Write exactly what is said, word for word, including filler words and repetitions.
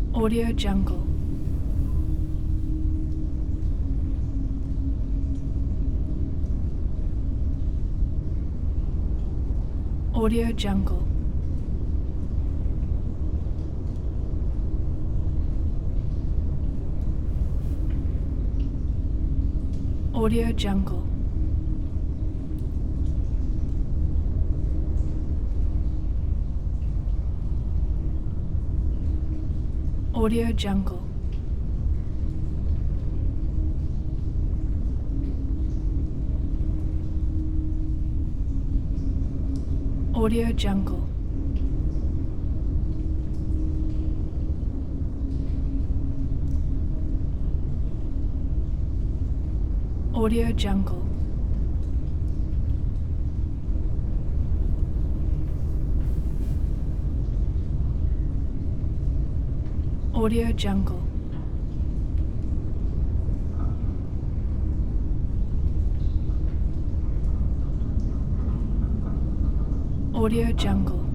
Audio Jungle. Audio Jungle. Audio Jungle. Audio Jungle. Audio Jungle. Audio Jungle. Audio Jungle. Audio Jungle.